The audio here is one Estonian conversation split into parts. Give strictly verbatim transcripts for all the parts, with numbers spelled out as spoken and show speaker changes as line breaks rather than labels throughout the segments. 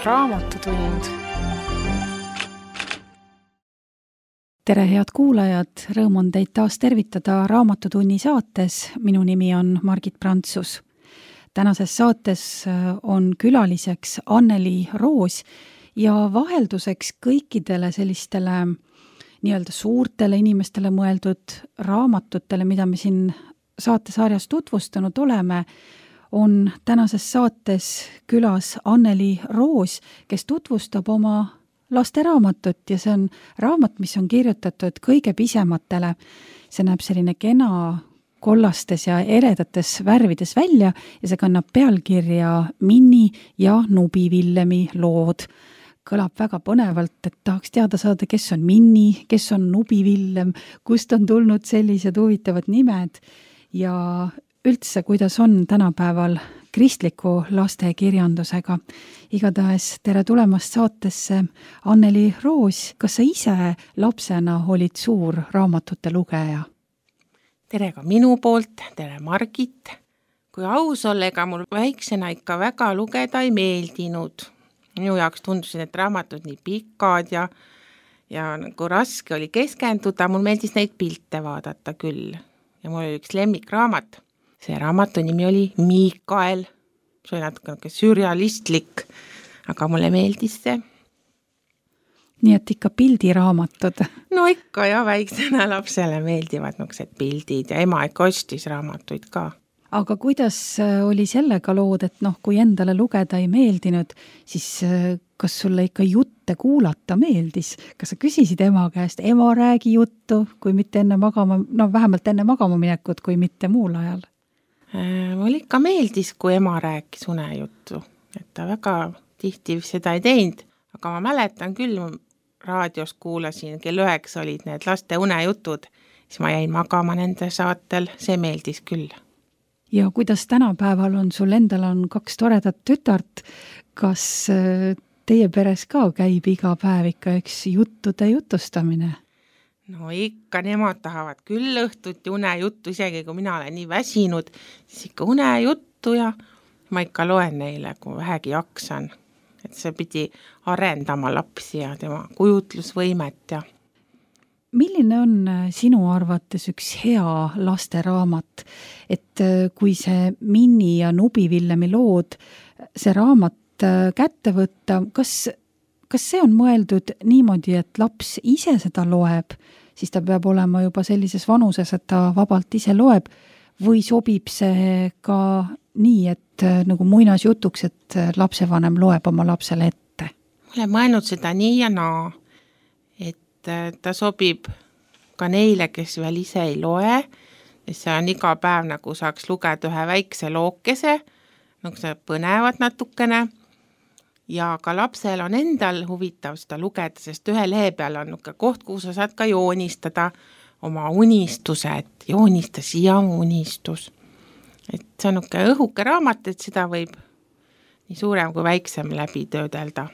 raamatutund.
Tere, head kuulajad! Rõõm on teid taas tervitada Raamatutunni saates. Minu nimi on Margit Prantsus. Tänases saates on külaliseks Anneli Roos ja vahelduseks kõikidele sellistele nii-öelda suurtele inimestele mõeldud raamatutele, mida me siin saatesarjas tutvustanud oleme, on tänases saates külas Anneli Roos, kes tutvustab oma lasteraamatut ja see on raamat, mis on kirjutatud kõige pisematele. See näeb selline kena kollastes ja eredates värvides välja ja see kannab pealkirja Minni ja Nubi Villemi lood. Kõlab väga põnevalt, et tahaks teada saada, kes on Minni, kes on Nubi Villem, kust on tulnud sellised huvitavad nimed ja üldse, kuidas on tänapäeval kristliku lastekirjandusega. Igatahes tere tulemast saatesse, Anneli Roos. Kas sa ise lapsena olid suur raamatute lugeja?
Tere ka minu poolt, tere Margit. Kui aus olla, ega mul väiksena ikka väga lugeda ei meeldinud. Minu jaoks tundusid need raamatud nii pikad ja, ja nagu raske oli keskenduda, mul meeldis neid pilte vaadata küll. Ja mul oli üks lemmikraamat. See raamatu nimi oli Miikael. See oli natuke sürrealistlik, aga mulle meeldis see.
Nii et ikka pildiraamatud.
No ikka ja väiksena lapsele meeldivad niisugused pildid ja ema ikka ostis raamatuid ka.
Aga kuidas oli sellega lood, et noh, kui endale lugeda ei meeldinud, siis kas sulle ikka jutte kuulata meeldis? Kas sa küsisid ema käest, ema räägi juttu, kui mitte enne magama, no vähemalt enne magama minekut, kui mitte muul ajal?
Mul ikka meeldis, kui ema rääkis unejuttu, et ta väga tihti seda ei teinud, aga ma mäletan küll, raadios kuulasin, kell üheks olid need laste unejutud, siis ma jäin magama nende saatel, see meeldis küll.
Ja kuidas tänapäeval on, sul endal on kaks toredat tütart, kas teie peres ka käib iga päev ikka üks juttude jutustamine?
No ikka, nemad tahavad küll õhtut ja unejuttu, isegi kui mina olen nii väsinud, siis ikka unejuttu ja ma ikka loen neile, kui vähegi jaksan. Et see pidi arendama lapsi ja tema kujutlusvõimet ja
milline on sinu arvates üks hea lasteraamat, et kui see Minni ja Nubi Villemi lood, see raamat kätte võtta, kas, kas see on mõeldud niimoodi, et laps ise seda loeb, siis ta peab olema juba sellises vanuses, et ta vabalt ise loeb, või sobib see ka nii, et nagu muinasjutuks, et lapsevanem loeb oma lapsele ette?
Ma olen mõelnud seda nii ja naa. Ta sobib ka neile, kes veel ise ei loe, ja see on iga päev nagu saaks lugeda ühe väikse lookese, nagu see põnevad natukene, ja ka lapsel on endal huvitav seda lugeda, sest ühe lehe peal on nuke koht, kuhu sa saad ka joonistada oma unistuse, et joonista siia unistus. Et see on nuke õhuke raamat, et seda võib nii suurem kui väiksem läbi töödelda.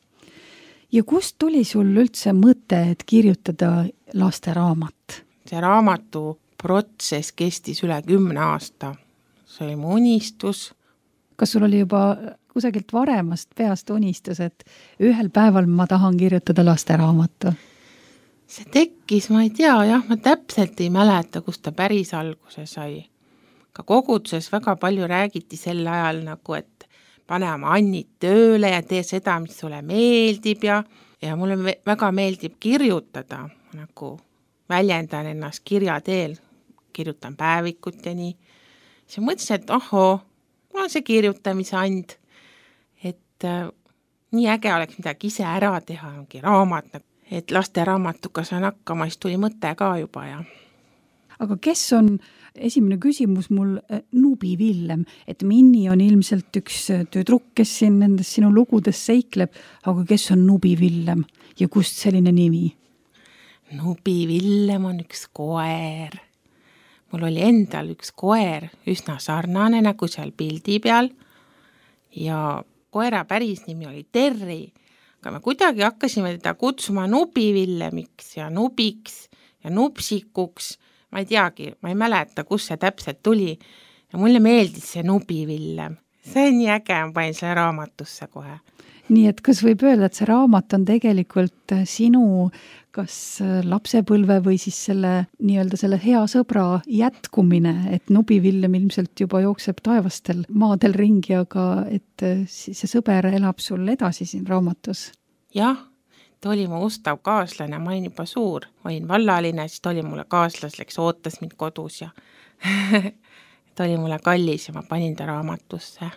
Ja kust tuli sul üldse mõte, et kirjutada lasteraamat?
See raamatu protsess kestis üle kümne aasta. See oli mu unistus.
Kas sul oli juba kusagilt varemast peast unistus, et ühel päeval ma tahan kirjutada lasteraamatu?
See tekkis, ma ei tea, jah, ma täpselt ei mäleta, kust ta päris alguse sai. Ka koguduses väga palju räägiti sel ajal nagu, et pane oma Annit tööle ja tee seda, mis sulle meeldib ja, ja mulle väga meeldib kirjutada, nagu väljendan ennast kirja teel, kirjutan päevikut ja nii. Siis mõtlesin, et ohoo, mul on see kirjutamise and, et äh, nii äge oleks midagi ise ära teha, ongi raamat, et laste raamatuga saan hakkama, siis tuli mõte ka juba ja.
Aga kes on, esimene küsimus mul, Nubi Villem, et Minni on ilmselt üks tüdruk, kes siin nendes sinu lugudes seikleb, aga kes on Nubi Villem ja kust selline nimi?
Nubi Villem on üks koer. Mul oli endal üks koer, üsna sarnane nagu seal pildi peal ja koera päris nimi oli Terri, aga me kuidagi hakkasime teda kutsuma Nubi Villemiks ja Nubiks ja Nupsikuks. Ma ei teagi, ma ei mäleta, kus see täpselt tuli ja mulle meeldis see Nubi Villem. See on nii äge, ma panin selle raamatusse kohe.
nii et kas võib öelda, et see raamat on tegelikult sinu kas lapsepõlve või siis selle nii-öelda selle hea sõbra jätkumine, et Nubivillem ilmselt juba jookseb taevastel maadel ringi, aga et see sõber elab sul edasi siin raamatus?
Jah, ta oli mu ustav kaaslane, ma olin juba suur, ma olin vallaline, siis ta oli mulle kaaslaseks, ootas mind kodus ja ta oli mulle kallis ja ma panin ta raamatusse.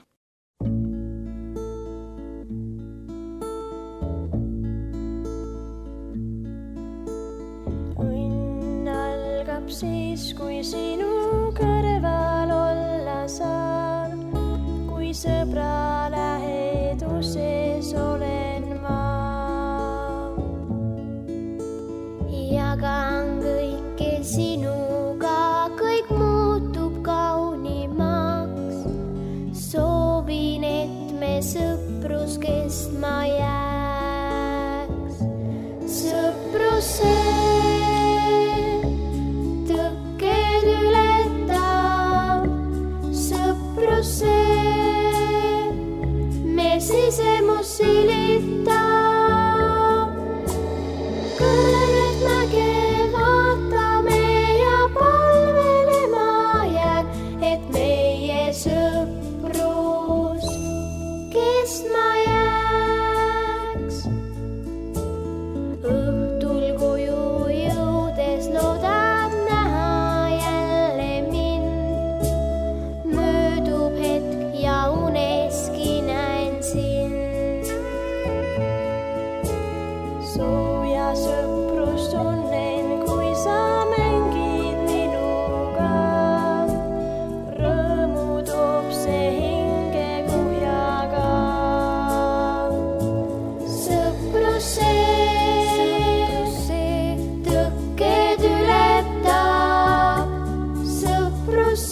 Siis, kui sinu kõrval olla saan, kui sõbra läheduses olen ma. Jagan kõike sinuga, kõik muutub kaunimaks. Soovin, et me sõprus kestma jääks. Sõprus see sisemus silita. Kõrget mäge vaatame ja palvelema jään, et meie sõprus kestma jääks. Õhtul koju jõudes loodab näha jälle mind. Möödub hetk ja uneski sooja sõprust tunnen, kui sa mängid minuga. Rõõmu toob see hinge kuhjaga. Sõprus see tõkked ületab. Sõprus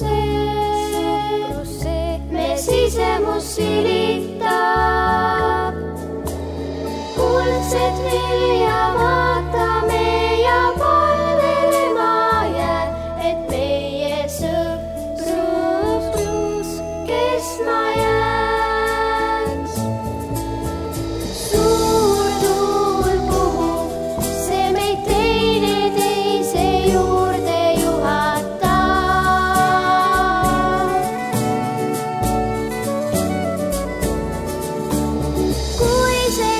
see me sisemus silitab. Kuldset vilja vaatame ja palvelema jään, et meie sõprus kestma jääks. Suur tuul puhub, see meid teine teise juurde juhatab. Kui see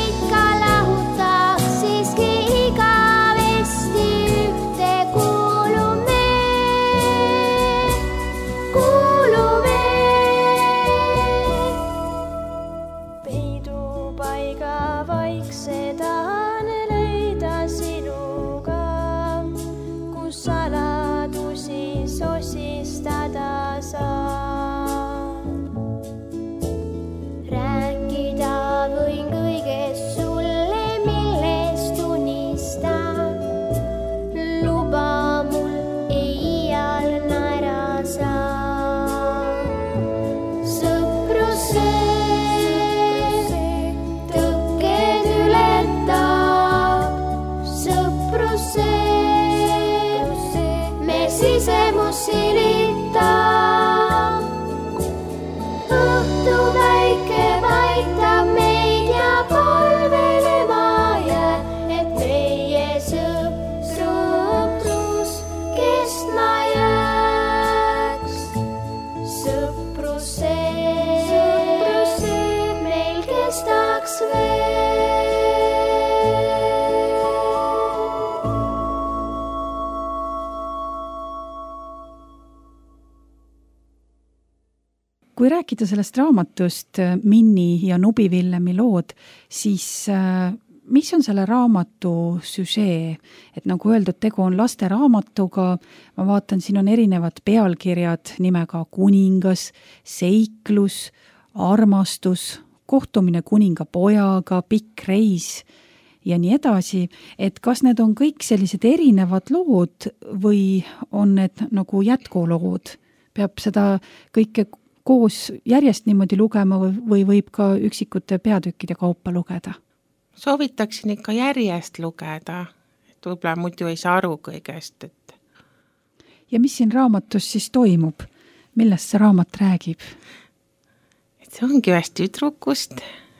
sisemus silitab. Õhtu väike vaitab meid ja palvelema jää, et meie sõprus kestma jääks. Sõprus see meil kestaks veel.
Kui rääkida sellest raamatust Minni ja Nubivillemi lood, siis mis on selle raamatu süžee? Et nagu öeldud, tegu on laste raamatuga, ma vaatan, siin on erinevad pealkirjad nimega Kuningas, Seiklus, Armastus, Kohtumine kuninga pojaga, Pikk reis ja nii edasi. Et kas need on kõik sellised erinevad lood või on need nagu jätkulood? Peab seda kõike koos järjest niimoodi lugema või võib ka üksikute peatükkide kaupa lugeda?
Soovitaksin ikka järjest lugeda, et võib-olla muidu ei saa aru kõigest. Et...
Ja mis siin raamatus siis toimub? Millest see raamat räägib?
Et see ongi ühest tüdrukust,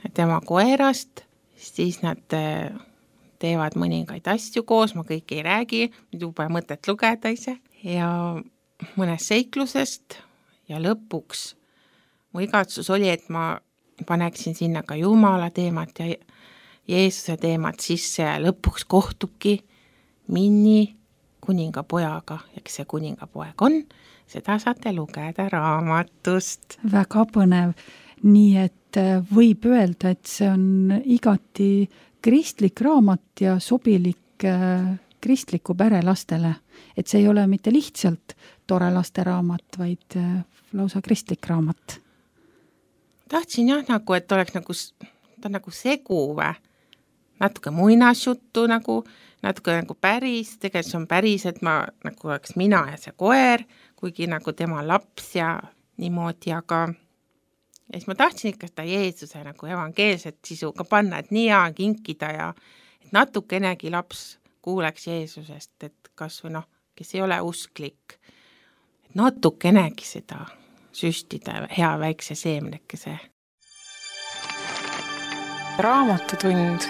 tema koerast, siis nad teevad mõningaid asju koos, ma kõik ei räägi, juba mõtet lugeda ise, ja mõnest seiklusest ja lõpuks mu igatsus oli, et ma paneksin sinna ka Jumala teemat ja Jeesuse teemat sisse ja lõpuks kohtubki Minni kuningapojaga, ja kes see kuningapoeg on, seda saate lugeda raamatust.
Väga põnev, nii et võib öelda, et see on igati kristlik raamat ja sobilik kristliku pere lastele, et see ei ole mitte lihtsalt tore lasteraamat, vaid lausa kristlik raamat.
Tahtsin jah, nagu, et oleks nagu, ta nagu seguve, natuke muinasjuttu nagu, natuke nagu päris, tegelikult see on päris, et ma nagu oleks mina ja see koer, kuigi nagu tema laps ja niimoodi, aga ja siis ma tahtsin ikka seda Jeesuse nagu evangeelset sisu ka panna, et nii hea kinkida ja et natukenegi laps kuuleks Jeesusest, et kas või noh, kes ei ole usklik, et natukenegi seda süstida hea väikse seemnekese.
Raamatutund.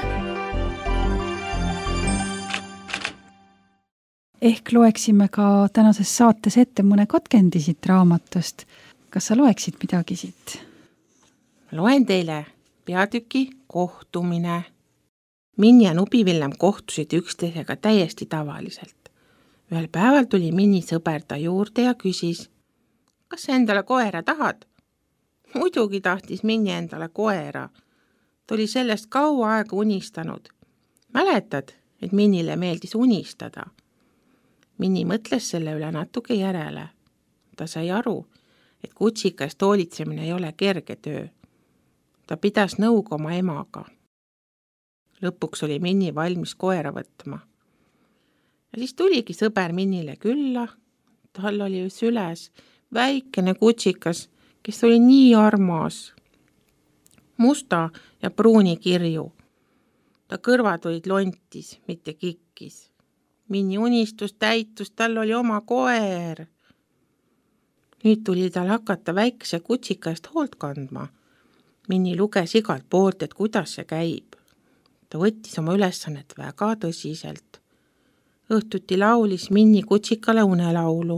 Ehk loeksime ka tänases saates ette mõne katkendi siit raamatust. Kas sa loeksid midagi siit?
Loen teile peatüki kohtumine. Minni ja Nubi-Villem kohtusid üksteisega täiesti tavaliselt. Ühel päeval tuli Minni sõber ta juurde ja küsis, kas sa endale koera tahad? Muidugi tahtis Minni endale koera. Ta oli sellest kaua aega unistanud. Mäletad, et Minnile meeldis unistada? Minni mõtles selle üle natuke järele. Ta sai aru, et kutsikast hoolitsemine ei ole kerge töö. Ta pidas nõuga oma emaga. Lõpuks oli Minni valmis koera võtma. Ja siis tuligi sõber Minnile külla. Tal oli süles väikene kutsikas, kes oli nii armas. Musta ja pruuni kirju. Ta kõrvad olid lontis, mitte kikkis. Minni unistus täitus, tal oli oma koer. Nüüd tuli tal hakata väikese kutsika eest hoolt kandma. Minni luges igalt poolt, et kuidas see käib. Ta võttis oma ülesannet väga tõsiselt. Õhtuti laulis Minni kutsikale unelaulu.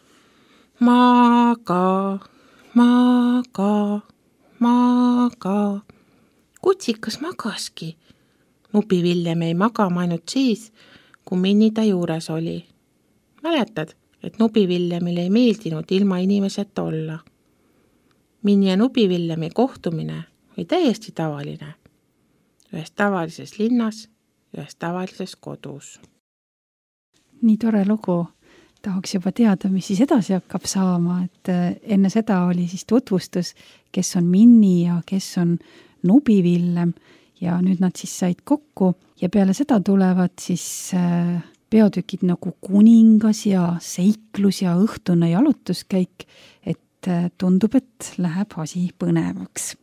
Maga, maga, maga. Kutsikas magaski. Nubi-Villem ei magama ainult siis, kui Minni ta juures oli. Mäletad, et Nubi-Villemil ei meeldinud ilma inimeseta olla. Minni ja Nubi-Villemi kohtumine oli täiesti tavaline. Ühes tavalises linnas, ühes tavalises kodus.
Nii tore lugu. Tahaks juba teada, mis siis edasi hakkab saama, et enne seda oli siis tutvustus, kes on Minni ja kes on Nubi-Villem ja nüüd nad siis said kokku ja peale seda tulevad siis peatükid nagu kuningas ja seiklus ja õhtune jalutuskäik, et tundub, et läheb asi põnevaks.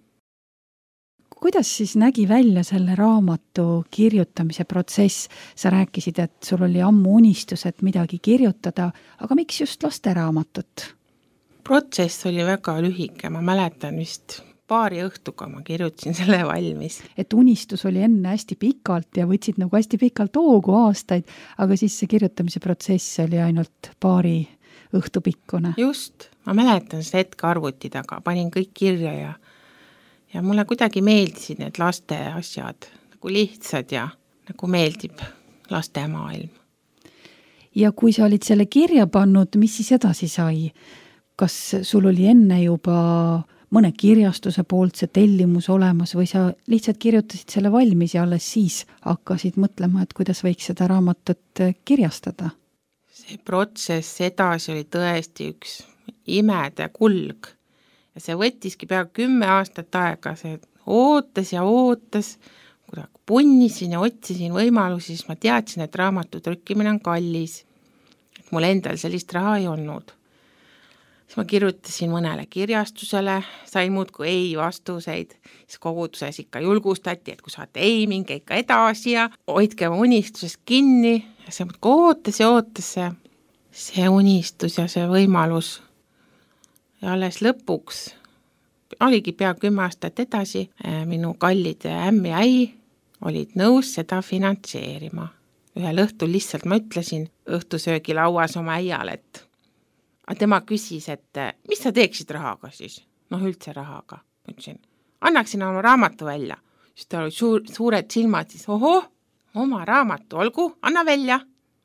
Kuidas siis nägi välja selle raamatu kirjutamise protsess? Sa rääkisid, et sul oli ammu unistus, et midagi kirjutada, aga miks just lasteraamatut?
Protsess oli väga lühike, ma mäletan vist paari õhtuga ma kirjutasin selle valmis.
Et unistus oli enne hästi pikalt ja võtsid nagu hästi pikalt hoogu aastaid, aga siis see kirjutamise protsess oli ainult paari õhtu pikkune.
Just, ma mäletan seda hetke arvuti taga, panin kõik kirja ja Ja mulle kuidagi meeldisid need laste asjad, nagu lihtsad ja nagu meeldib laste maailm.
Ja kui sa olid selle kirja pannud, mis siis edasi sai? Kas sul oli enne juba mõne kirjastuse poolt see tellimus olemas või sa lihtsalt kirjutasid selle valmis ja alles siis hakkasid mõtlema, et kuidas võiks seda raamatut kirjastada?
See protsess edasi oli tõesti üks imede kulg. Ja see võttiski peaaegu kümme aastat aega, see ootas ja ootas, kui punnisin ja otsisin võimalusi, siis ma teadsin, et raamatu trükkimine on kallis, et mul endal sellist raha ei olnud. Siis ma kirjutasin mõnele kirjastusele, sain muud kui ei vastuseid, siis koguduses ikka julgustati, et kui saate ei, minge ikka edasi ja hoidke oma unistusest kinni ja see ootas ja ootas see, see unistus ja see võimalus. Ja alles lõpuks oligi pea kümme aastat edasi, minu kallid ämm ja äi olid nõus seda finantseerima. Ühel õhtul lihtsalt ma ütlesin õhtusöögi lauas oma äiale, et aga tema küsis, et mis sa teeksid rahaga siis? Noh, üldse rahaga. Ma ütlesin, annaksin oma raamatu välja. Siis ta oli suur, suured silmad, siis oho, oma raamatu, olgu, anna välja.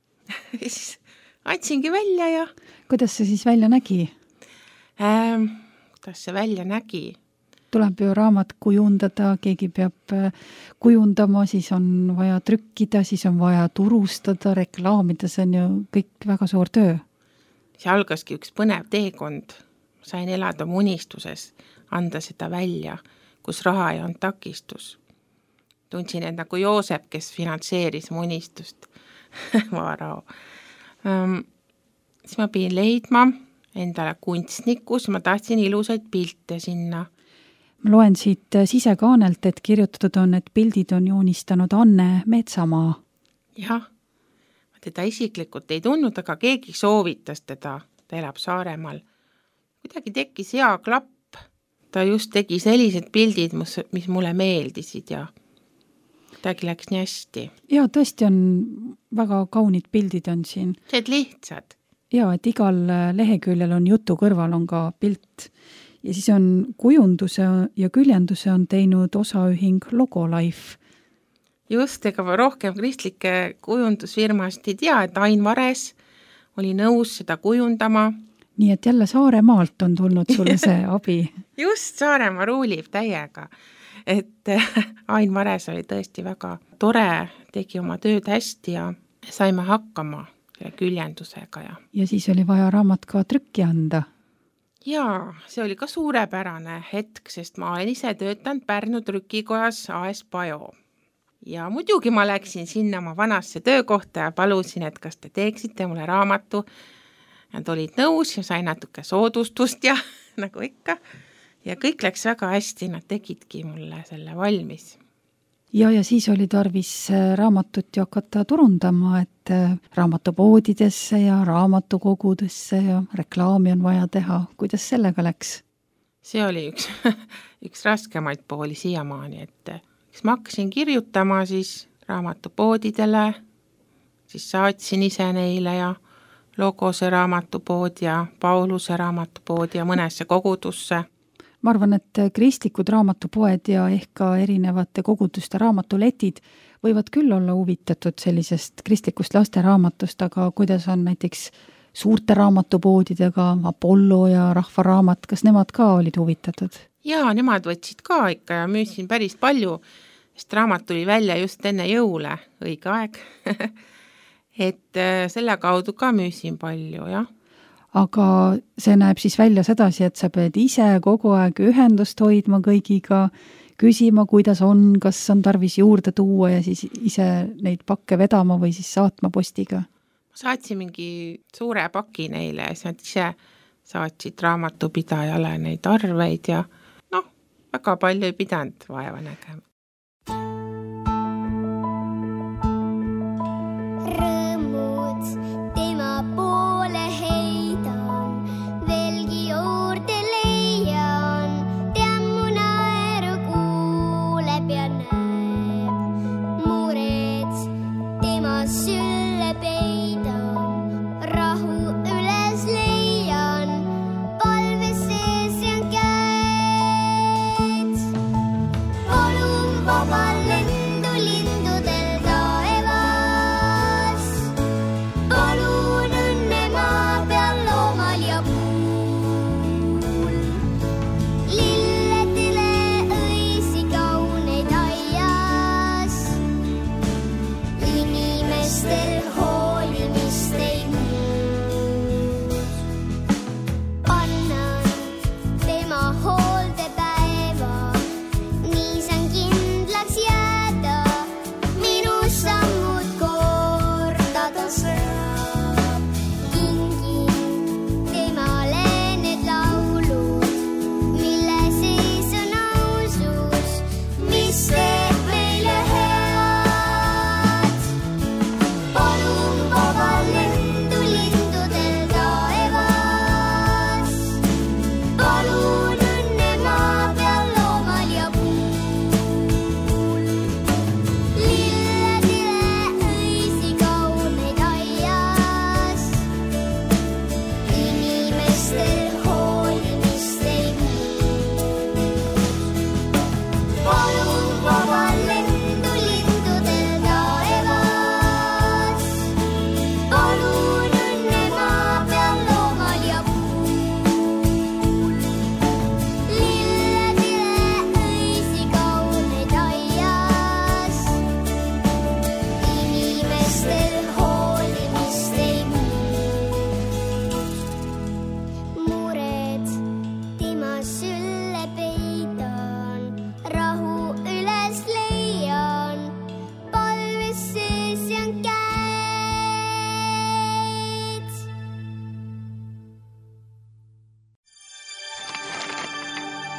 Siis andsingi välja ja...
Kuidas see siis välja nägi?
Ähm, kuidas see välja nägi?
Tuleb ju raamat kujundada, keegi peab kujundama, siis on vaja trükkida, siis on vaja turustada, reklaamida, see on ju kõik väga suur töö.
See algaski üks põnev teekond. Sain elada mu unistuses, anda seda välja, kus raha ei on takistus. Tundsin end nagu Joosep, kes finantseeris mu unistust. Vaarao. Um, siis ma pidin leidma endale kunstnikus, ma tahtsin ilusaid pilte sinna.
Ma loen siit sisekaanelt, et kirjutatud on, et pildid on joonistanud Anne Metsamaa.
Jah, ma teda isiklikult ei tundnud, aga keegi soovitas teda, ta elab Saaremaal. Kuidagi tekkis hea klapp, ta just tegi sellised pildid, mis mulle meeldisid ja midagi läks nii hästi.
Ja tõesti on väga kaunid pildid on siin.
See lihtsad.
Ja, et igal leheküljel on jutu kõrval on ka pilt. Ja siis on kujunduse ja küljenduse on teinud osaühing Logolife.
Just, ega rohkem kristlike kujundusfirmast ei tea, et Ain Vares oli nõus seda kujundama.
Nii et jälle Saaremaalt on tulnud sulle see abi.
Just, Saaremaa ruulib täiega. Et Ain Vares oli tõesti väga tore, tegi oma tööd hästi ja saime hakkama küljendusega. Ja,
ja siis oli vaja raamat ka trükki anda.
Jaa, see oli ka suurepärane hetk, sest ma olen ise töötanud Pärnu trükikojas A S Pajo. Ja muidugi ma läksin sinna oma vanasse töökohta ja palusin, et kas te teeksite mulle raamatu. Nad olid nõus ja sain natuke soodustust ja nagu ikka. Ja kõik läks väga hästi, nad tegidki mulle selle valmis.
Ja, ja siis oli tarvis raamatut ju hakata turundama, et raamatupoodidesse ja raamatukogudesse ja reklaami on vaja teha. Kuidas sellega läks?
See oli üks, üks raskemaid pooli siiamaani, et kes ma hakkasin kirjutama siis raamatupoodidele, siis saatsin ise neile ja Logose raamatupood ja Pauluse raamatupood ja mõnesse kogudusse.
Ma arvan, et kristlikud raamatupoed ja ehk ka erinevate koguduste raamatuletid võivad küll olla huvitatud sellisest kristlikust lasteraamatust, aga kuidas on näiteks suurte raamatupoodidega, Apollo ja Rahvaraamat, kas nemad ka olid huvitatud?
Jaa, nemad võtsid ka ikka ja müüsin päris palju, sest raamat tuli välja just enne jõule, õige aeg. Et selle kaudu ka müüsin palju, jah.
Aga see näeb siis välja sedasi, et sa pead ise kogu aeg ühendust hoidma kõigiga, küsima, kuidas on, kas on tarvis juurde tuua ja siis ise neid pakke vedama või siis saatma postiga.
Ma saatsin mingi suure paki neile ja siis ise saatsid raamatupidajale neid arveid ja noh, väga palju ei pidanud vaeva nägema.
Palun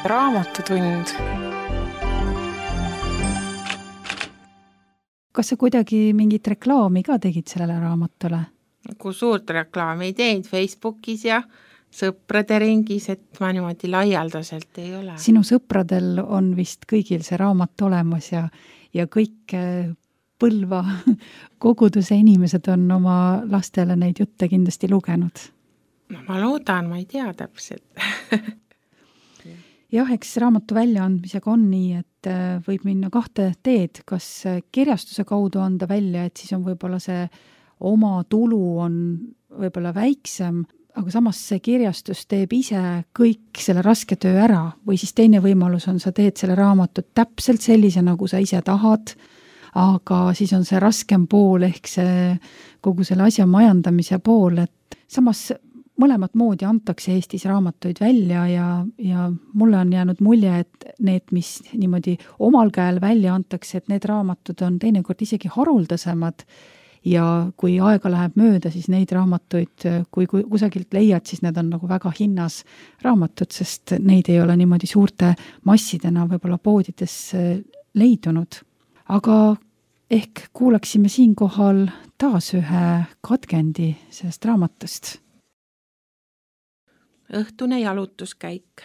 Raamatutund.
Kas sa kuidagi mingit reklaami ka tegid sellele raamatule?
Kui suurt reklaami ei teinud Facebookis ja sõprade ringis, et ma niimoodi laialdaselt ei ole.
Sinu sõpradel on vist kõigil see raamat olemas ja, ja kõik Põlva koguduse inimesed on oma lastele neid jutte kindlasti lugenud.
No ma loodan, ma ei tea täpselt.
Jah, eks raamatu väljaandmisega on nii, et võib minna kahte teed, kas kirjastuse kaudu anda välja, et siis on võib-olla see oma tulu on võib-olla väiksem, aga samas see kirjastus teeb ise kõik selle raske töö ära või siis teine võimalus on, sa teed selle raamatut täpselt sellise, nagu sa ise tahad, aga siis on see raskem pool ehk see kogu selle asja majandamise pool, et samas mõlemat moodi antakse Eestis raamatuid välja ja, ja mulle on jäänud mulje, et need, mis niimoodi omal käel välja antakse, et need raamatud on teinekord isegi haruldasemad ja kui aega läheb mööda, siis neid raamatuid, kui kusagilt leiad, siis need on nagu väga hinnas raamatud, sest neid ei ole niimoodi suurte massidena võib-olla poodides leidunud. Aga ehk kuulaksime siinkohal taas ühe katkendi sellest raamatust.
Õhtune jalutuskäik.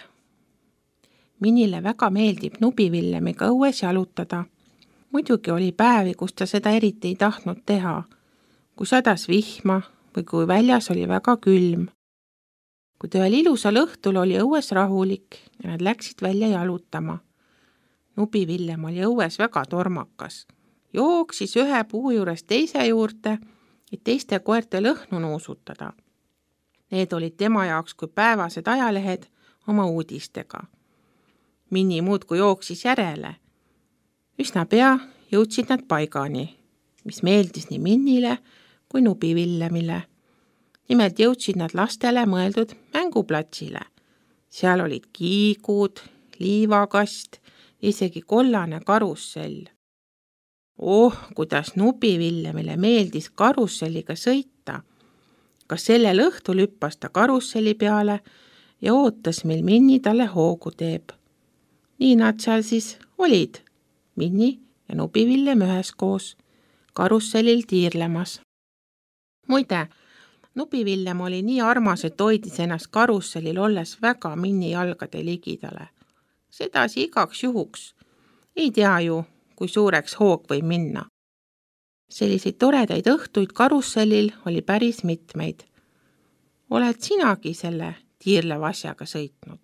Minile väga meeldib Nubivillemiga õues jalutada. Muidugi oli päevi, kus ta seda eriti ei tahtnud teha, kui sadas vihma või kui väljas oli väga külm. Kuid ühel ilusal õhtul oli õues rahulik ja nad läksid välja jalutama. Nubivillem oli õues väga tormakas. Jooksis ühe puu juures teise juurde, et teiste koerte lõhnu nuusutada. Need olid tema jaoks kui päevased ajalehed oma uudistega. Minni muudkui jooksis järele. Üsna pea jõudsid nad paigani, mis meeldis nii Minnile kui Nubivillemile. Nimelt jõudsid nad lastele mõeldud mänguplatsile. Seal olid kiigud, liivakast, isegi kollane karussell. Oh, kuidas Nubivillemile meeldis karusselliga sõita. Kas sellel õhtul hüppas ta karusselli peale ja ootas, mil Minni talle hoogu teeb. Nii nad seal siis olid, Minni ja Nubivillem üheskoos, karussellil tiirlemas. Muide, Nubivillem oli nii armas, et hoidis ennast karussellil olles väga Minni jalgade ligidale. Sedasi igaks juhuks. Ei tea ju, kui suureks hoog võib minna. Selliseid toredaid õhtuid karussellil oli päris mitmeid. Oled sinagi selle tiirleva asjaga sõitnud?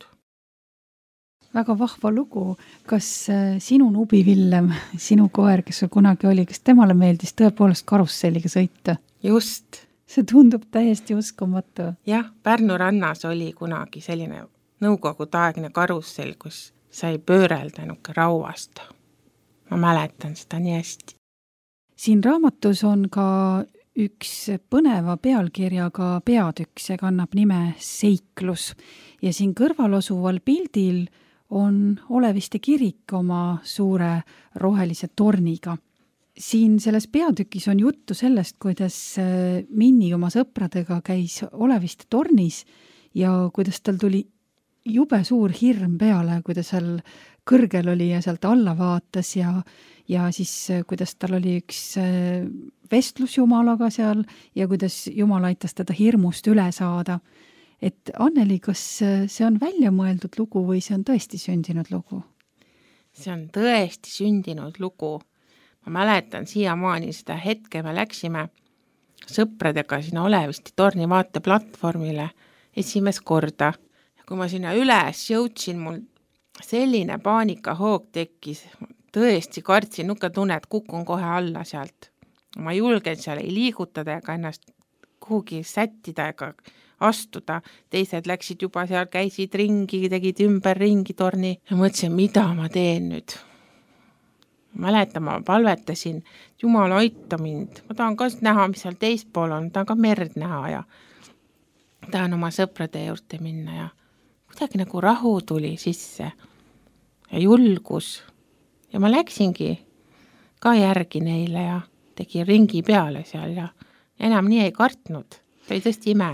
Väga vahva lugu. Kas sinu Nubivillem, sinu koer, kes sul kunagi oli, kas temale meeldis tõepoolest karusselliga sõita?
Just.
See tundub täiesti uskumatu.
Jah, Pärnu rannas oli kunagi selline nõukogudeaegne karussell, kus sai pöörelda nuke rauast. Ma mäletan seda nii hästi.
Siin raamatus on ka üks põneva pealkirjaga peatükk, see kannab nime Seiklus ja siin kõrval asuval pildil on Oleviste kirik oma suure rohelise torniga. Siin selles peatükis on juttu sellest, kuidas Minni oma sõpradega käis Oleviste tornis ja kuidas tal tuli jube suur hirm peale, kui ta seal kõrgel oli ja sealt alla vaatas ja, ja siis kuidas tal oli üks vestlus Jumalaga seal ja kuidas Jumal aitas teda hirmust üle saada. Et Anneli, kas see on välja mõeldud lugu või see on tõesti sündinud lugu?
See on tõesti sündinud lugu. Ma mäletan siiamaani seda hetke, me läksime sõpradega sinna Oleviste torni vaateplatvormile esimest korda. Ja kui ma sinna üles jõudsin, mul selline paanikahoog tekkis. Tõesti kartsin, nuka tunne, et kukun kohe alla sealt. Ma julgen seal ei liigutada ega ennast kuhugi sättida ega astuda. Teised läksid juba seal, käisid ringi, tegid ümber ringi torni ja mõtlesin, mida ma teen nüüd. Mäletan, ma palvetasin, Jumal aita mind. Ma tahan ka näha, mis seal teispool on, tahan ka merd näha ja tahan oma sõprade juurde minna ja kuidagi nagu rahu tuli sisse ja julgus. Ja ma läksingi ka järgi neile ja tegin ringi peale seal ja enam nii ei kartnud. See oli tõesti ime.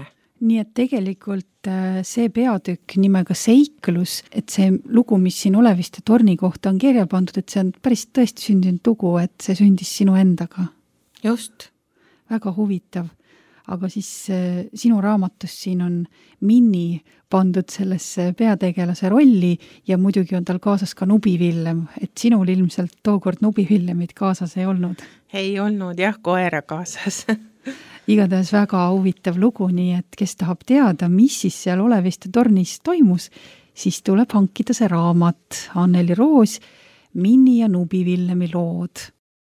nii et tegelikult see peatükk nimega Seiklus, et see lugu, mis siin Oleviste torni kohta on kirja pandud, et see on päris tõesti sündinud lugu, et see sündis sinu endaga.
Just.
Väga huvitav. Aga siis sinu raamatus siin on Minni pandud sellesse peategelase rolli ja muidugi on tal kaasas ka Nubivillem, et sinul ilmselt tookord Nubivillemid kaasas ei olnud.
Ei olnud jah, koera kaasas.
Igatahes väga huvitav lugu, nii et kes tahab teada, mis siis seal Oleviste tornis toimus, siis tuleb hankida see raamat Anneli Roos, Minni ja Nubivillemi lood.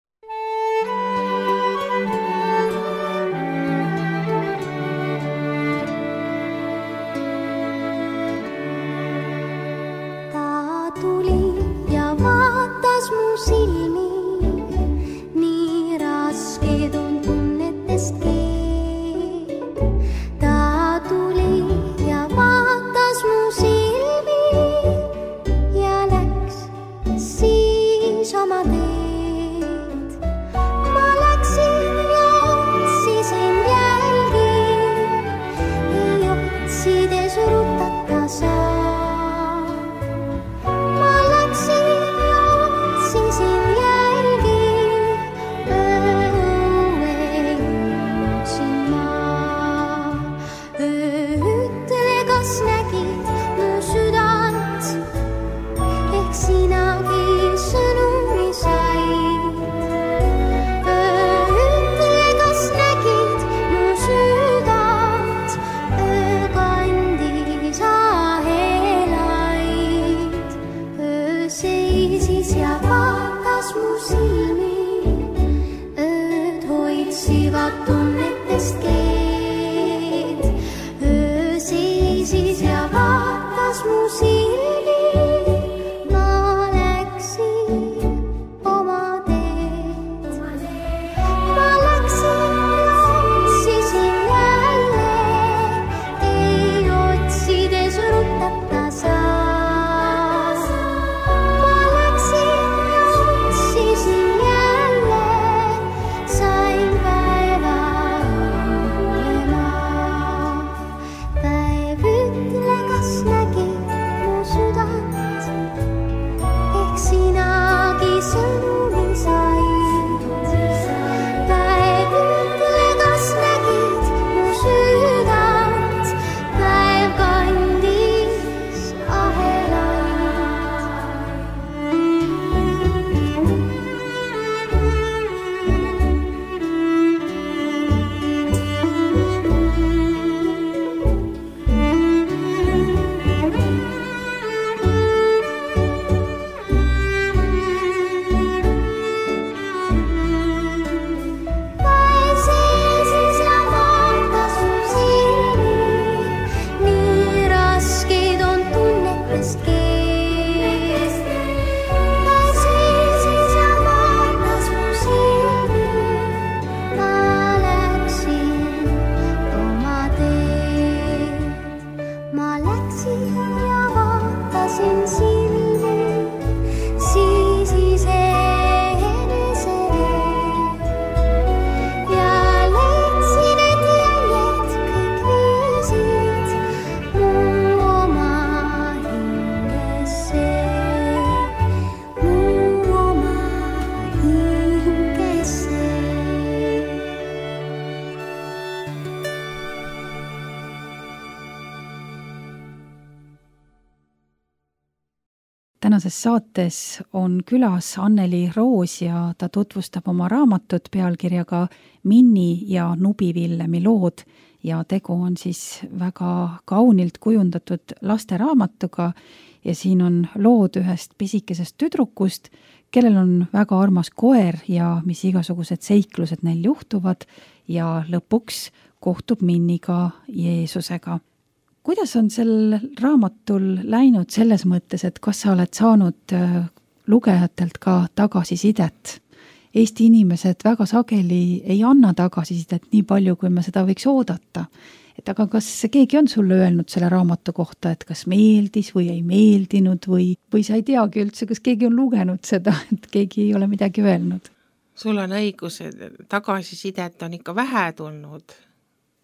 Tänases saates on külas Anneli Roos ja ta tutvustab oma raamatut pealkirjaga Minni ja Nubivillemi lood ja tegu on siis väga kaunilt kujundatud lasteraamatuga ja siin on lood ühest pisikesest tüdrukust, kellel on väga armas koer ja mis igasugused seiklused neil juhtuvad ja lõpuks kohtub Minniga Jeesusega. Kuidas on sel raamatul läinud selles mõttes, et kas sa oled saanud lugejatelt ka tagasisidet? Eesti inimesed väga sageli ei anna tagasisidet nii palju, kui me seda võiks oodata. Et aga kas keegi on sulle öelnud selle raamatu kohta, et kas meeldis või ei meeldinud või, või sa ei teagi üldse, kas keegi on lugenud seda, et keegi ei ole midagi öelnud?
Sul on õigus, tagasisidet on ikka vähe tulnud.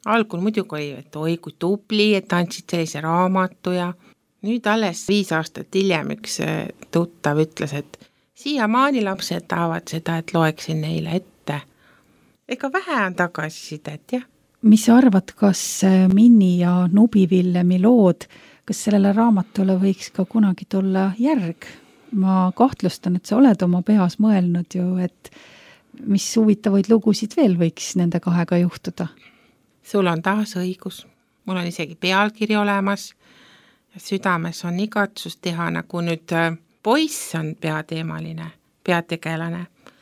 algul muidugi oli, et oi kui tubli, et andsid sellise raamatu ja nüüd alles viis aastat hiljem üks tuttav ütles, et siiamaani lapsed tahavad seda, et loeksin neile ette. Ega vähe on tagasisidet, jah.
Mis sa arvad, kas Minni ja Nubivillemi lood, kas sellele raamatule võiks ka kunagi tulla järg? Ma kahtlustan, et sa oled oma peas mõelnud ju, et mis huvitavaid lugusid veel võiks nende kahega juhtuda?
Sul on taas õigus. Mul on isegi pealkiri olemas ja südames on igatsus teha, nagu nüüd poiss on peateemaline, peategelane.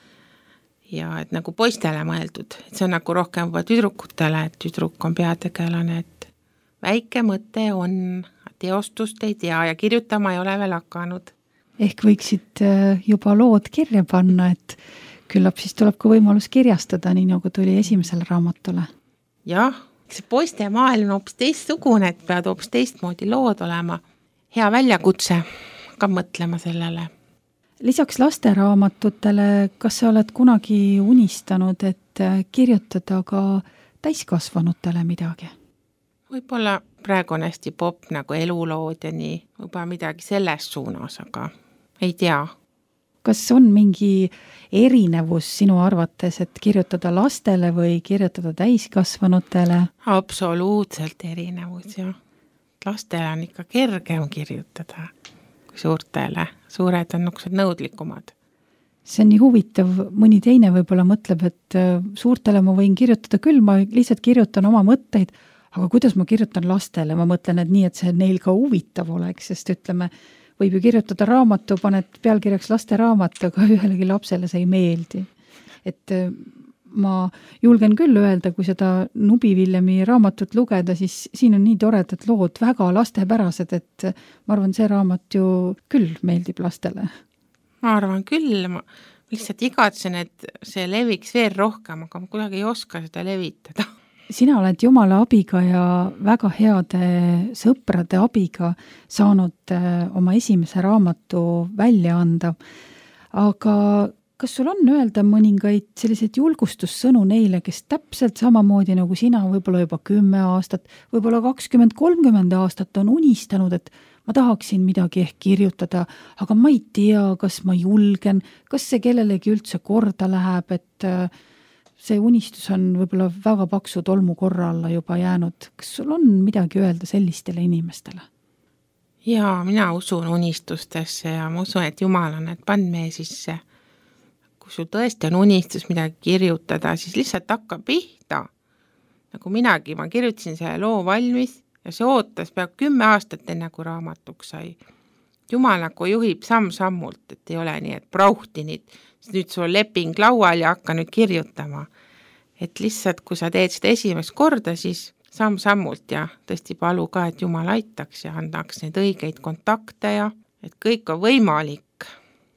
Ja et nagu poistele mõeldud, et see on nagu rohkem juba tüdrukutele, et tüdruk on peategelane, et väike mõte on, teostust ei tea ja kirjutama ei ole veel hakanud.
Ehk võiksid juba lood kirja panna, et küllap siis tuleb ka võimalus kirjastada, nii nagu tuli esimesele raamatule.
Jah, see poiste maailm on hoopis teistsugune, et pead hoopis teistmoodi lood olema. Hea väljakutse, ka mõtlema sellele.
Lisaks lasteraamatutele, kas sa oled kunagi unistanud, et kirjutada ka täiskasvanutele midagi?
Võib-olla praegu on hästi pop nagu elulood ja nii, võib-olla midagi selles suunas, aga ei tea.
Kas on mingi erinevus sinu arvates, et kirjutada lastele või kirjutada täiskasvanutele?
Absoluutselt erinevus, jah. Lastele on ikka kergem kirjutada kui suurtele. Suured on nuksed nõudlikumad.
See on nii huvitav, mõni teine võib-olla mõtleb, et suurtele ma võin kirjutada küll, ma lihtsalt kirjutan oma mõtteid, aga kuidas ma kirjutan lastele? Ma mõtlen, et nii, et see neil ka huvitav oleks, sest ütleme, võib ju kirjutada raamatu, paned pealkirjaks lasteraamat, aga ühelegi lapsele see ei meeldi. Et ma julgen küll öelda, kui seda Nubivillemi raamatut lugeda, siis siin on nii toredad lood, väga lastepärased, et ma arvan, see raamat ju küll meeldib lastele.
Ma arvan küll, ma lihtsalt igatsen, et see leviks veel rohkem, aga ma kuidagi ei oska seda levitada.
Sina oled Jumala abiga ja väga heade sõprade abiga saanud oma esimese raamatu välja anda. Aga kas sul on öelda mõningaid selliseid julgustussõnu neile, kes täpselt samamoodi nagu sina võib-olla juba kümme aastat, võib-olla kakskümmend kolmkümmend aastat on unistanud, et ma tahaksin midagi ehk kirjutada, aga ma ei tea, kas ma julgen, kas see kellelegi üldse korda läheb, et see unistus on võib-olla väga paksu tolmu korra alla juba jäänud. Kas sul on midagi öelda sellistele inimestele?
Jaa, mina usun unistustesse ja ma usun, et Jumal on need pannud meie sisse. Kui sul tõesti on unistus midagi kirjutada, siis lihtsalt hakka pihta. Nagu minagi, ma kirjutasin selle loo valmis ja see ootas peab kümme aastat enne kui raamatuks sai. Jumal nagu juhib samm-sammult, et ei ole nii, et prauhtinid, nüüd sul leping laual ja hakka nüüd kirjutama. Et lihtsalt, kui sa teed seda esimest korda, siis samm-sammult ja tõesti palu ka, et Jumal aitaks ja annaks neid õigeid kontakte ja et kõik on võimalik.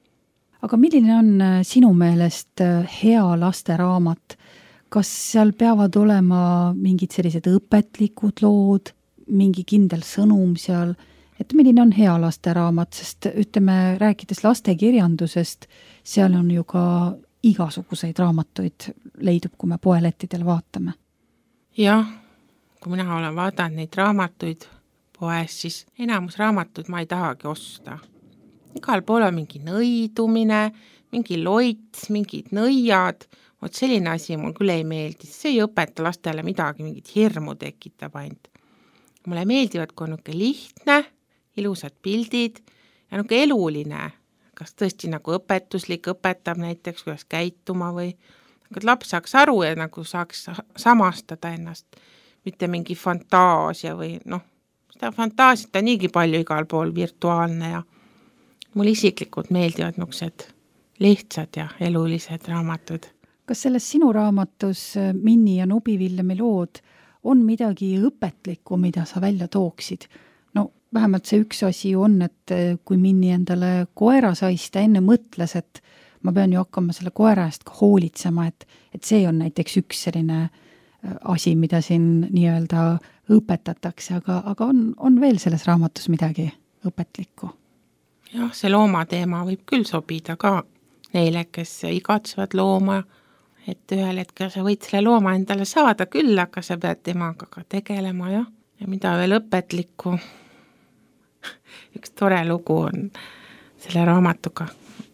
Aga milline on sinu meelest hea lasteraamat? Kas seal peavad olema mingid sellised õpetlikud lood, mingi kindel sõnum seal? Et milline on hea lasteraamat, sest ütleme, rääkides lastekirjandusest, seal on ju ka igasuguseid raamatuid leidub, kui me poelettidel vaatame.
Jah, kui mina olen vaadanud neid raamatuid poes, siis enamus raamatuid ma ei tahagi osta. Igal pool on mingi nõidumine, mingi loits, mingid nõiad, vot selline asi mul küll ei meeldi, see ei õpeta lastele midagi, mingit hirmu tekitab ainult. Mulle meeldivad, kui on niisugune lihtne, ilusad pildid ja niisugune eluline, kas tõesti nagu õpetuslik õpetab näiteks, kuidas käituma või et laps saaks aru ja nagu saaks samastada ennast, mitte mingi fantaasia või noh, seda fantaasiat on niigi palju igal pool virtuaalne ja mul isiklikult meeldivad niisugused lihtsad ja elulised raamatud.
Kas selles sinu raamatus Minni ja Nubivillemi lood on midagi õpetlikku, mida sa välja tooksid? No vähemalt see üks asi on, et kui Minni endale koera sais, ta enne mõtles, et ma pean ju hakkama selle koera eest ka hoolitsema, et, et see on näiteks üks selline asi, mida siin nii-öelda õpetatakse, aga, aga on, on veel selles raamatus midagi õpetlikku?
Jah, see looma teema võib küll sobida ka neile, kes igatsevad looma et ühel hetkel sa võid selle looma endale saada küll, aga sa pead temaga ka tegelema, jah. Ja mida veel õpetlikku, üks tore lugu on selle raamatuga.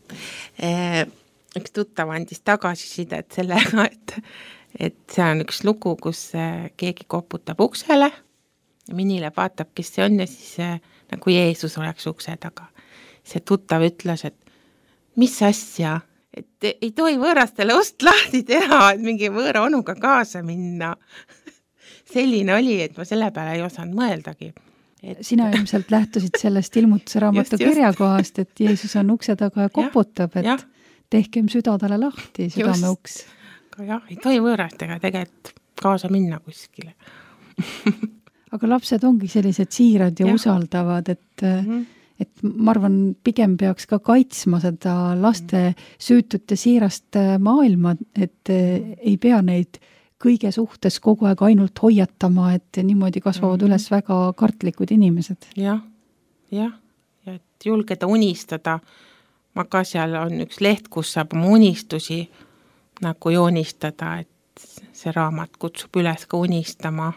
Üks tuttav andis tagasisidet sellega, et, et see on üks lugu, kus keegi koputab uksele ja Minile vaatab, kes see on ja siis nagu Jeesus oleks ukse taga. See tuttav ütles, et mis asja, et ei tohi võõrastele ust lahti teha, et mingi võõra onuga kaasa minna. Selline oli, et ma selle peale ei osanud mõeldagi. Et...
Sina ilmselt lähtusid sellest ilmutuse raamatu kirjakohast, et Jeesus on ukse taga ja koputab, et ja. tehkem süda talle lahti, südame uks.
Jah, ei tohi võõrastega tegelikult kaasa minna kuskile.
Aga lapsed ongi sellised siirad ja, ja. usaldavad, et, mm-hmm. et ma arvan, pigem peaks ka kaitsma seda laste süütut ja siirast maailma, et ei pea neid kõige suhtes kogu aeg ainult hoiatama, et niimoodi kasvavad mm-hmm. üles väga kartlikud inimesed.
Jah, jah, ja et julgeda unistada. Ma ka seal on üks leht, kus saab oma unistusi nagu joonistada, et see raamat kutsub üles ka unistama.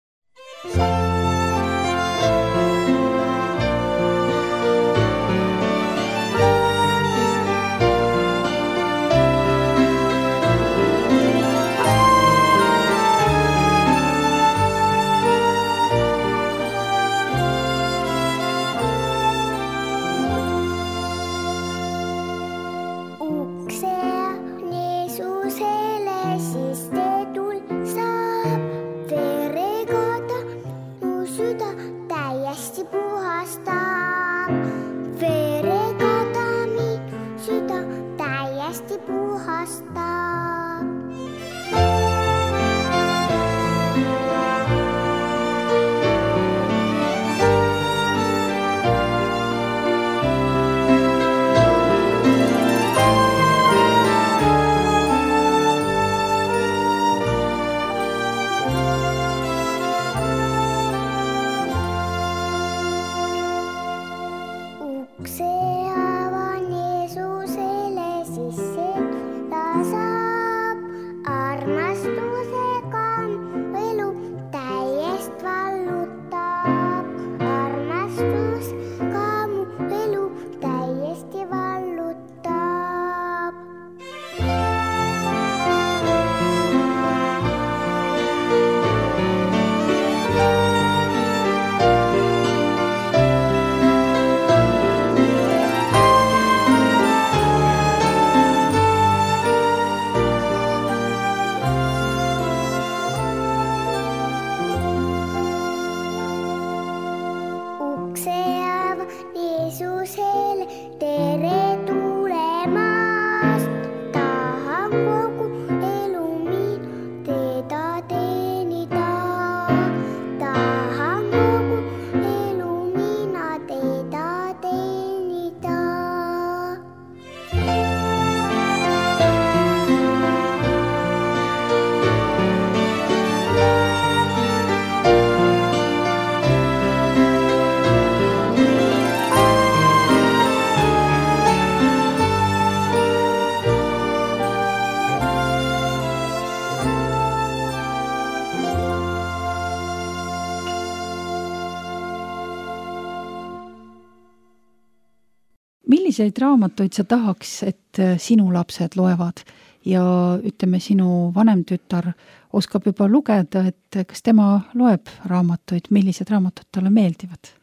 Milliseid raamatuid sa tahaks, et sinu lapsed loevad ja ütleme, sinu vanem tütar oskab juba lugeda, et kas tema loeb raamatuid, millised raamatud talle meeldivad?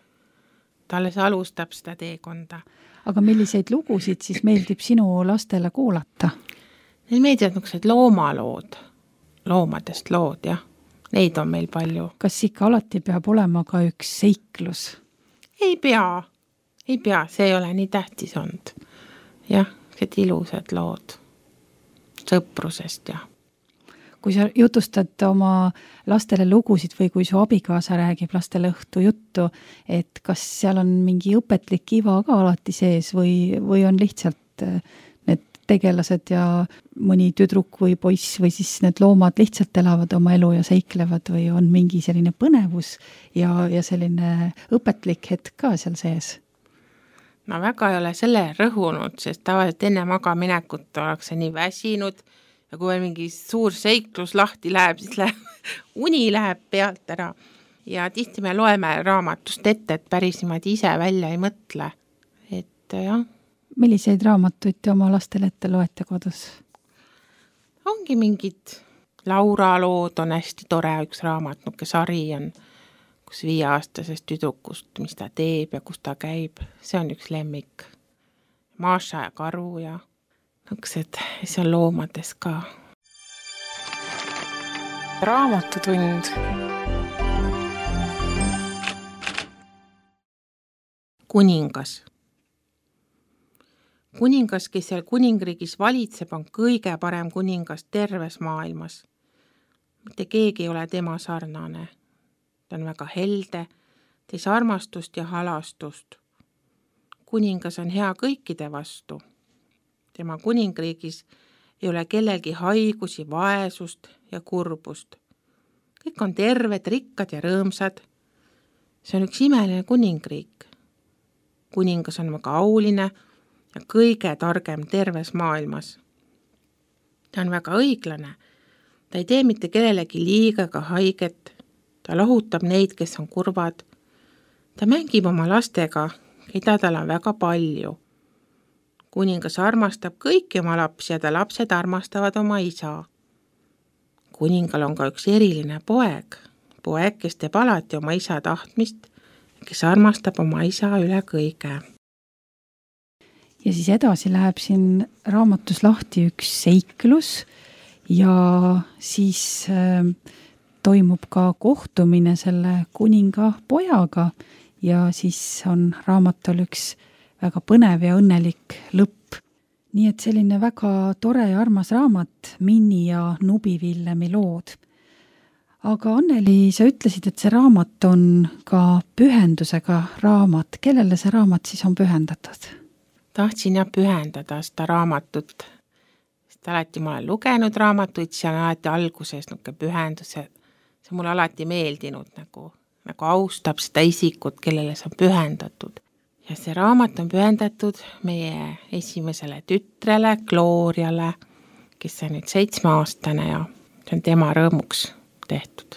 Talle see alustab seda teekonda.
Aga milliseid lugusid siis meeldib sinu lastele kuulata?
Neil meeldivad niisugused loomalood, loomadest lood, jah. Neid on meil palju.
Kas ikka alati peab olema ka üks seiklus?
Ei pea. Ei pea, see ei ole nii tähtis olnud. Jah, need ilusad lood sõprusest, jah.
Kui sa jutustad oma lastele lugusid või kui su abikaasa räägib lastele õhtu juttu, et kas seal on mingi õpetlik iva ka alati sees või, või on lihtsalt need tegelased ja mõni tüdruk või poiss või siis need loomad lihtsalt elavad oma elu ja seiklevad või on mingi selline põnevus ja, ja selline õpetlik hetk ka seal sees?
Ma väga ei ole selle rõhunud, sest tavaliselt enne magaminekut ollakse nii väsinud ja kui veel mingi suur seiklus lahti läheb, siis läheb, uni läheb pealt ära. Ja tihti me loeme raamatust ette, et päris niimoodi ise välja ei mõtle. Et jah.
Milliseid raamatuid te oma lastele ette loete kodus?
Ongi mingid Laura lood on hästi tore, üks raamat, nuke sari on, kus viieaastasest tüdrukust, mis ta teeb ja kus ta käib. See on üks lemmik. Maša ja karu ja nukesed, see on loomades ka.
Raamatutund.
Kuningas. Kuningas, kes seal kuningriigis valitseb, on kõige parem kuningas terves maailmas. Mitte keegi ei ole tema sarnane. Ta on väga helde, teis armastust ja halastust. Kuningas on hea kõikide vastu. Tema kuningriigis ei ole kellelgi haigusi, vaesust ja kurbust. Kõik on terved, rikkad ja rõõmsad. See on üks imeline kuningriik. Kuningas on väga auline ja kõige targem terves maailmas. Ta on väga õiglane. Ta ei tee mitte kellelegi liiga ega haiget. Ta lahutab neid, kes on kurvad. Ta mängib oma lastega, keda tal on väga palju. Kuningas armastab kõiki oma lapsi ja ta lapsed armastavad oma isa. Kuningal on ka üks eriline poeg. Poeg, kes teeb alati oma isa tahtmist, kes armastab oma isa üle kõige.
Ja siis edasi läheb siin raamatus lahti üks seiklus ja siis äh, toimub ka kohtumine selle kuninga pojaga ja siis on raamatul üks väga põnev ja õnnelik lõpp. Nii et selline väga tore ja armas raamat, Minni ja Nubivillemi lood. Aga Anneli, sa ütlesid, et see raamat on ka pühendusega raamat. Kellele see raamat siis on pühendatud?
Tahtsin ja pühendada seda raamatut. Sest alati ma olen lugenud raamatuid, see on alati alguses nuke pühenduse. See mulle alati meeldinud, nagu, nagu austab seda isikut, kellele see on pühendatud. Ja see raamat on pühendatud meie esimesele tütrele, Gloriale, kes on nüüd seitsmeaastane ja see on tema rõõmuks tehtud.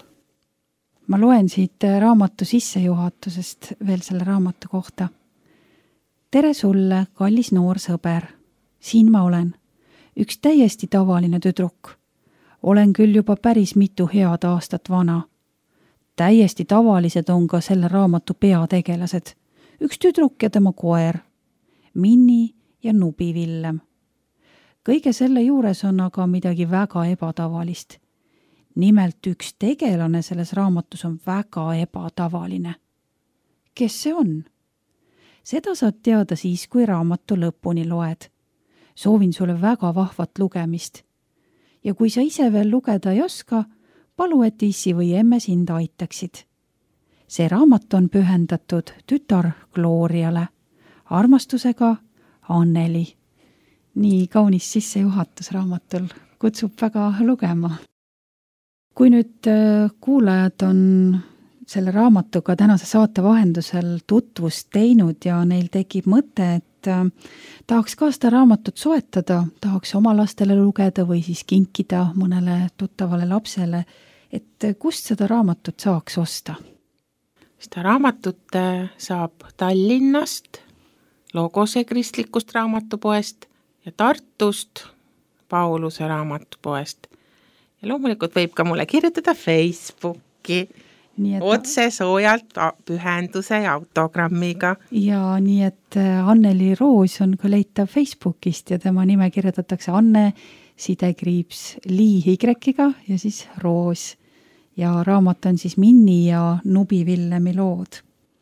Ma loen siit raamatu sissejuhatusest veel selle raamatu kohta. Tere sulle, kallis noor sõber. Siin ma olen. Üks täiesti tavaline tüdruk. Olen küll juba päris mitu head aastat vana. Täiesti tavalised on ka selle raamatu peategelased. Üks tüdruk ja tema koer. Minni ja Nubivillem. Kõige selle juures on aga midagi väga ebatavalist. Nimelt üks tegelane selles raamatus on väga ebatavaline. Kes see on? Seda saad teada siis, kui raamatu lõpuni loed. Soovin sulle väga vahvat lugemist. Ja kui sa ise veel lugeda ei oska, palu, et issi või emme sind aitaksid. See raamat on pühendatud tütar Gloriale. Armastusega Anneli. Nii kaunis sissejuhatus raamatul kutsub väga lugema. Kui nüüd kuulajad on selle raamatuga tänase saate vahendusel tutvust teinud ja neil tekib mõte, et tahaks ka seda raamatut soetada, tahaks oma lastele lugeda või siis kinkida mõnele tuttavale lapsele, et kust seda raamatut saaks osta?
Seda raamatut saab Tallinnast, Logose kristlikust raamatupoest ja Tartust, Pauluse raamatupoest. Ja loomulikult võib ka mulle kirjutada Facebooki nii et... otse soojalt pühenduse ja autogrammiga.
Ja nii, et Anneli Roos on ka leitav Facebookist ja tema nime kirjutatakse Anne sidekriips Lii Higrekiga ja siis Roos. Ja raamat on siis Minni ja Nubivillemi lood.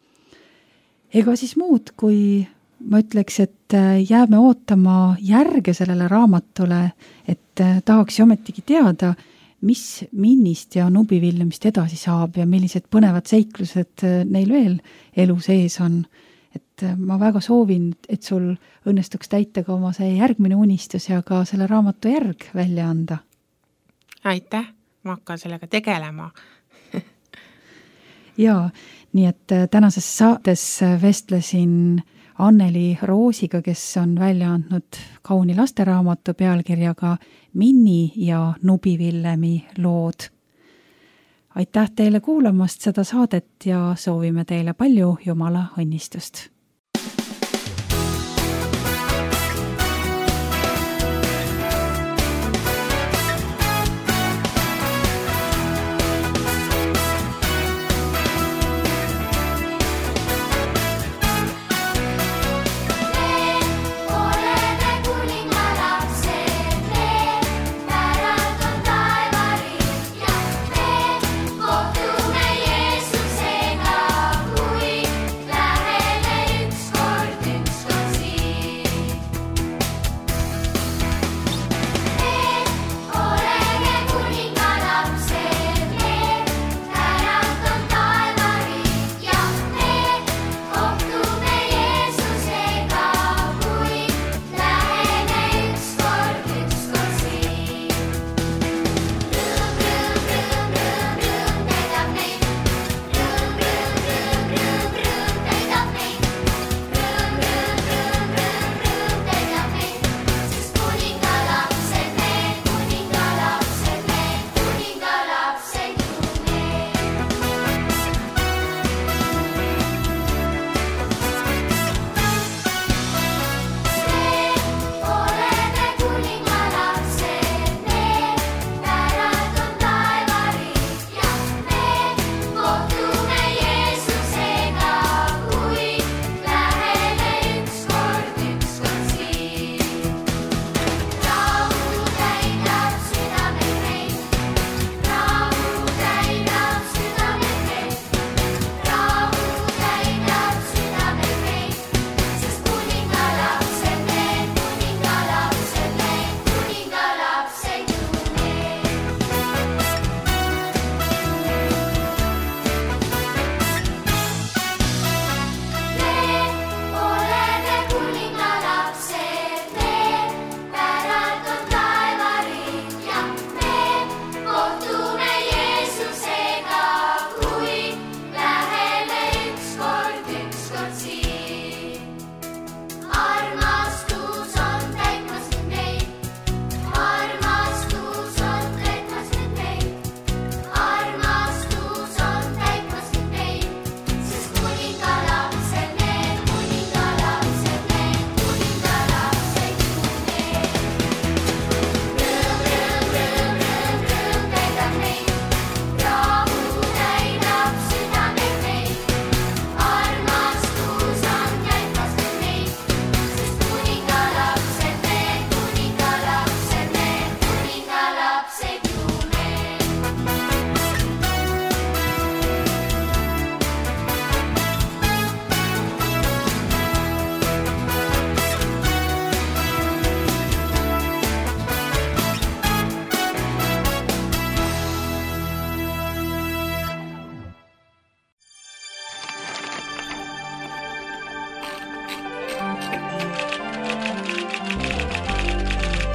Ega siis muud, kui ma ütleks, et jääme ootama järge sellele raamatule, et tahaks ometigi teada, mis Minnist ja Nubivillemist edasi saab ja millised põnevad seiklused neil veel elu sees on. Et ma väga soovin, et sul õnnestuks täita ka oma see järgmine unistus ja ka selle raamatu järg välja anda.
Aitäh, ma hakkan sellega tegelema.
Jaa, nii et tänases saates vestlesin Anneli Roosiga, kes on välja andnud kauni lasteraamatu pealkirjaga Minni ja Nubi Villemi lood. Aitäh teile kuulamast seda saadet ja soovime teile palju Jumala õnnistust!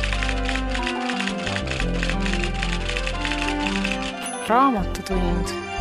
Raamatutund